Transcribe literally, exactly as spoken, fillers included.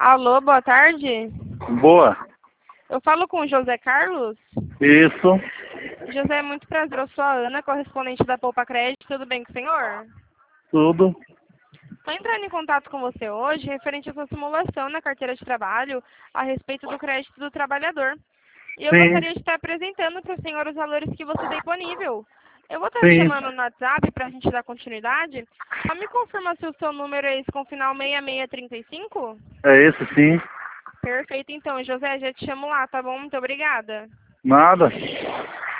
Alô, boa tarde. Boa. Eu falo com o José Carlos. Isso. José, é muito prazer. Eu sou a Ana, correspondente da Poupa Crédito. Tudo bem com o senhor? Tudo. Estou entrando em contato com você hoje referente à sua simulação na carteira de trabalho a respeito do crédito do trabalhador. E eu Sim. gostaria de estar apresentando para o senhor os valores que você tem disponível. Eu vou estar Sim. chamando no WhatsApp para a gente dar continuidade. Só me confirma se o seu número é esse com final seis seis três cinco? É esse sim. Perfeito, então, José, já te chamo lá, tá bom? Muito obrigada. Nada.